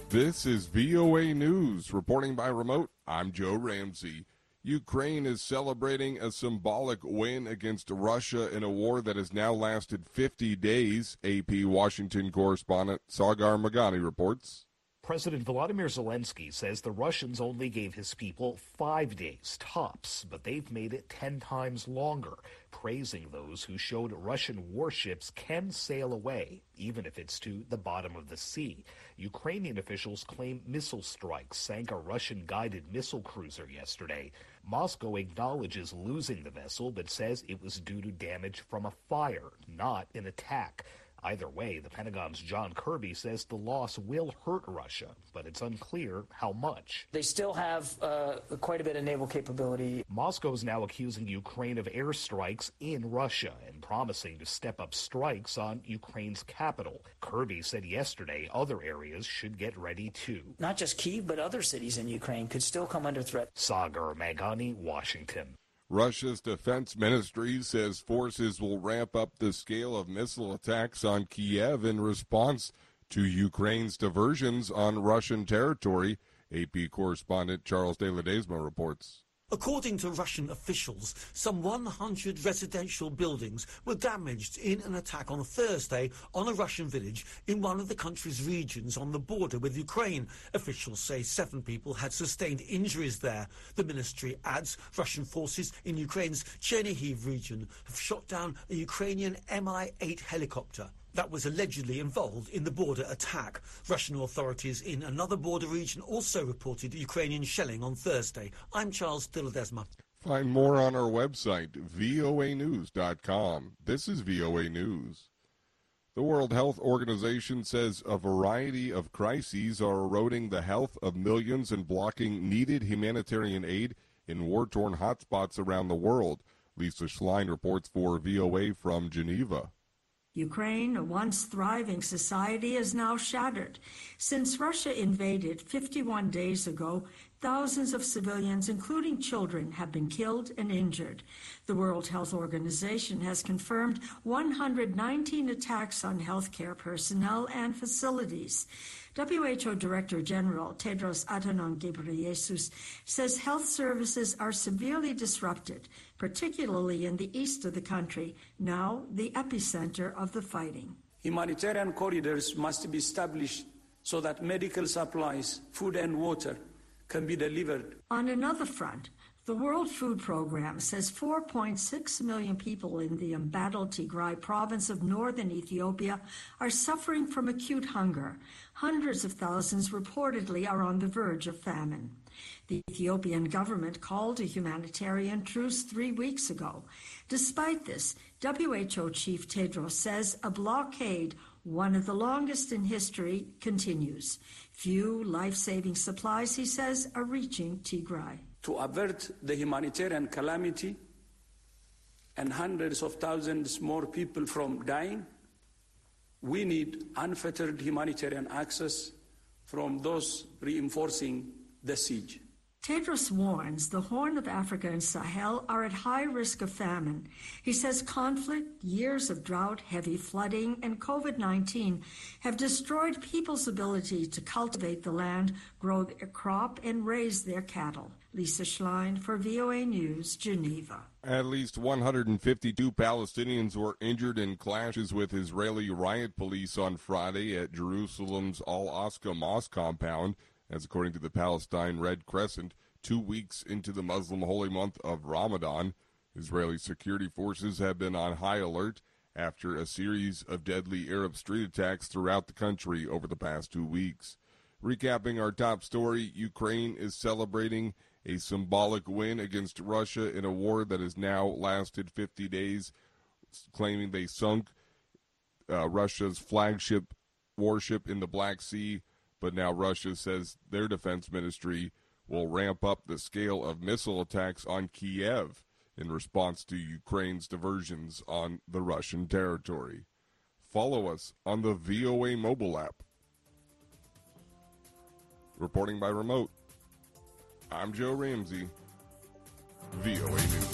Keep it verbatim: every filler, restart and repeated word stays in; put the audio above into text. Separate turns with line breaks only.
This is V O A News. Reporting by remote, I'm Joe Ramsey. Ukraine is celebrating a symbolic win against Russia in a war that has now lasted fifty days. A P Washington correspondent Sagar Magani reports.
President Volodymyr Zelensky says the Russians only gave his people five days tops, but they've made it ten times longer, praising those who showed Russian warships can sail away, even if it's to the bottom of the sea. Ukrainian officials claim missile strikes sank a Russian-guided missile cruiser yesterday. Moscow acknowledges losing the vessel, but says it was due to damage from a fire, not an attack. Either way, the Pentagon's John Kirby says the loss will hurt Russia, but it's unclear how much.
They still have uh, quite a bit of naval capability.
Moscow is now accusing Ukraine of airstrikes in Russia and promising to step up strikes on Ukraine's capital. Kirby said yesterday other areas should get ready too.
Not just Kyiv, but other cities in Ukraine could still come under threat.
Sagar Magani, Washington.
Russia's defense ministry says forces will ramp up the scale of missile attacks on Kiev in response to Ukraine's diversions on Russian territory. A P correspondent Charles de Ledesma reports.
According to Russian officials, some one hundred residential buildings were damaged in an attack on Thursday on a Russian village in one of the country's regions on the border with Ukraine. Officials say seven people had sustained injuries there. The ministry adds Russian forces in Ukraine's Chernihiv region have shot down a Ukrainian M I eight helicopter that was allegedly involved in the border attack. Russian authorities in another border region also reported Ukrainian shelling on Thursday. I'm Charles de Ledesma.
Find more on our website, V O A news dot com. This is V O A News. The World Health Organization says a variety of crises are eroding the health of millions and blocking needed humanitarian aid in war-torn hotspots around the world. Lisa Schlein reports for V O A from Geneva.
Ukraine, a once thriving society, is now shattered. Since Russia invaded fifty-one days ago, thousands of civilians, including children, have been killed and injured. The World Health Organization has confirmed one hundred nineteen attacks on healthcare personnel and facilities. W H O Director General Tedros Adhanom Ghebreyesus says health services are severely disrupted, particularly in the east of the country, now the epicenter of the fighting.
Humanitarian corridors must be established so that medical supplies, food and water can be delivered.
On another front, the World Food Program says four point six million people in the embattled Tigray province of northern Ethiopia are suffering from acute hunger. Hundreds of thousands reportedly are on the verge of famine. The Ethiopian government called a humanitarian truce three weeks ago. Despite this, W H O Chief Tedros says a blockade, one of the longest in history, continues. Few life-saving supplies, he says, are reaching Tigray.
To avert the humanitarian calamity and hundreds of thousands more people from dying, we need unfettered humanitarian access from those reinforcing the siege.
Tedros warns the Horn of Africa and Sahel are at high risk of famine. He says conflict, years of drought, heavy flooding, and COVID nineteen have destroyed people's ability to cultivate the land, grow their crop, and raise their cattle. Lisa Schlein for V O A News, Geneva.
At least one hundred fifty-two Palestinians were injured in clashes with Israeli riot police on Friday at Jerusalem's Al-Aqsa Mosque compound. That's according to the Palestine Red Crescent. Two weeks into the Muslim holy month of Ramadan, Israeli security forces have been on high alert after a series of deadly Arab street attacks throughout the country over the past two weeks. Recapping our top story, Ukraine is celebrating a symbolic win against Russia in a war that has now lasted fifty days, claiming they sunk uh, Russia's flagship warship in the Black Sea. But now Russia says their defense ministry will ramp up the scale of missile attacks on Kiev in response to Ukraine's diversions on the Russian territory. Follow us on the V O A mobile app. Reporting by remote, I'm Joe Ramsey, V O A News.